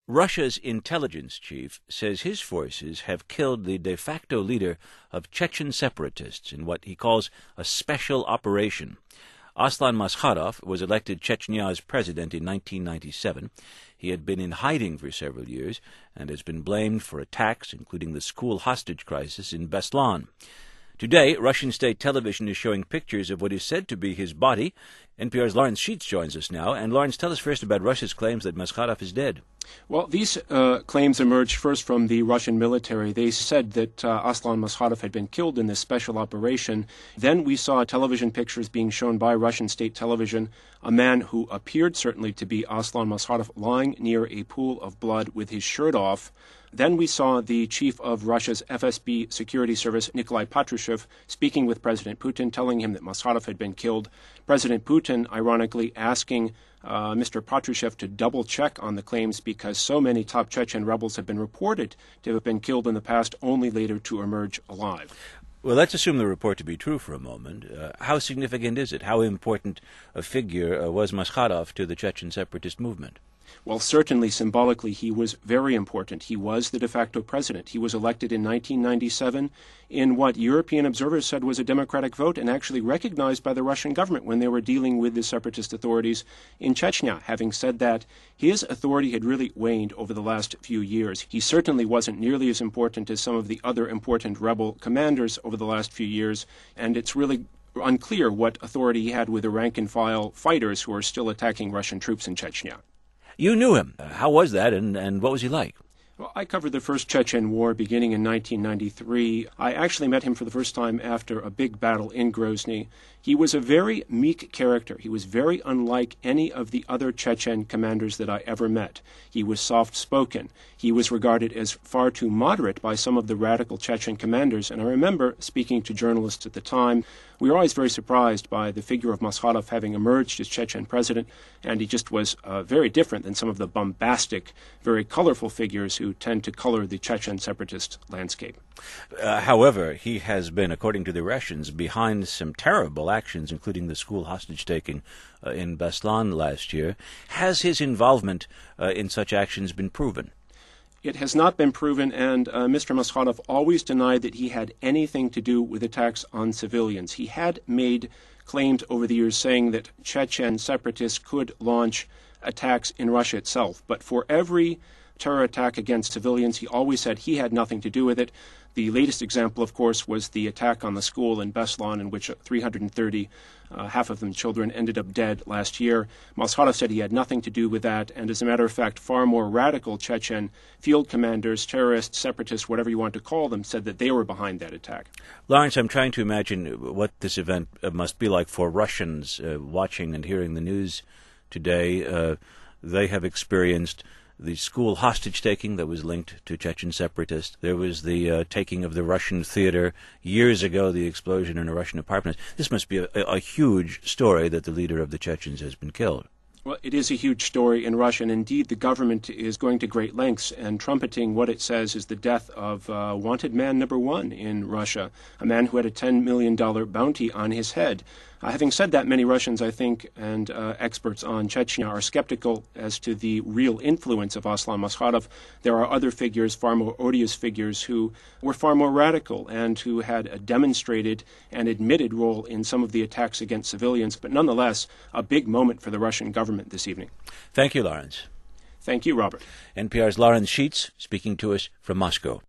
Russia's intelligence chief says his forces have killed the de facto leader of Chechen separatists in what he calls a special operation. Aslan Maskhadov was elected Chechnya's president in 1997. He had been in hiding for several years and has been blamed for attacks, including the school hostage crisis in Beslan. Today, Russian state television is showing pictures of what is said to be his body. NPR's Lawrence Sheets joins us now. And Lawrence, tell us first about Russia's claims that Maskhadov is dead. Well, these claims emerged first from the Russian military. They said that Aslan Maskhadov had been killed in this special operation. Then we saw television pictures being shown by Russian state television, a man who appeared certainly to be Aslan Maskhadov lying near a pool of blood with his shirt off. Then we saw the chief of Russia's FSB security service, Nikolai Patrushev, speaking with President Putin, telling him that Maskhadov had been killed. President Putin, ironically, asking Mr. Patrushev to double-check on the claims because so many top Chechen rebels have been reported to have been killed in the past, only later to emerge alive. Well, let's assume the report to be true for a moment. How significant is it? How important a figure was Maskhadov to the Chechen separatist movement? Well, certainly symbolically, he was very important. He was the de facto president. He was elected in 1997 in what European observers said was a democratic vote and actually recognized by the Russian government when they were dealing with the separatist authorities in Chechnya. Having said that, his authority had really waned over the last few years. He certainly wasn't nearly as important as some of the other important rebel commanders over the last few years, and it's really unclear what authority he had with the rank-and-file fighters who are still attacking Russian troops in Chechnya. You knew him. How was that, and what was he like? Well, I covered the first Chechen War beginning in 1993. I actually met him for the first time after a big battle in Grozny. He was a very meek character. He was very unlike any of the other Chechen commanders that I ever met. He was soft-spoken. He was regarded as far too moderate by some of the radical Chechen commanders, and I remember speaking to journalists at the time. We were always very surprised by the figure of Maskhadov having emerged as Chechen president, and he just was very different than some of the bombastic, very colorful figures who tend to color the Chechen separatist landscape. However, he has been, according to the Russians, behind some terrible actions, including the school hostage-taking in Beslan last year. Has his involvement in such actions been proven? It has not been proven, and Mr. Maskhadov always denied that he had anything to do with attacks on civilians. He had made claims over the years saying that Chechen separatists could launch attacks in Russia itself, but for every terror attack against civilians, he always said he had nothing to do with it. The latest example, of course, was the attack on the school in Beslan, in which 330, half of them children, ended up dead last year. Maskhadov said he had nothing to do with that, and as a matter of fact, far more radical Chechen field commanders, terrorists, separatists, whatever you want to call them, said that they were behind that attack. Lawrence, I'm trying to imagine what this event must be like for Russians watching and hearing the news today. They have experienced the school hostage-taking that was linked to Chechen separatists. There was the taking of the Russian theater years ago, the explosion in a Russian apartment. This must be a huge story that the leader of the Chechens has been killed. Well, it is a huge story in Russia, and indeed the government is going to great lengths and trumpeting what it says is the death of wanted man number one in Russia, a man who had a $10 million bounty on his head. Having said that, many Russians, I think, and experts on Chechnya are skeptical as to the real influence of Aslan Maskhadov. There are other figures, far more odious figures, who were far more radical and who had a demonstrated and admitted role in some of the attacks against civilians, but nonetheless, a big moment for the Russian government this evening. Thank you, Lawrence. Thank you, Robert. NPR's Lawrence Sheets speaking to us from Moscow.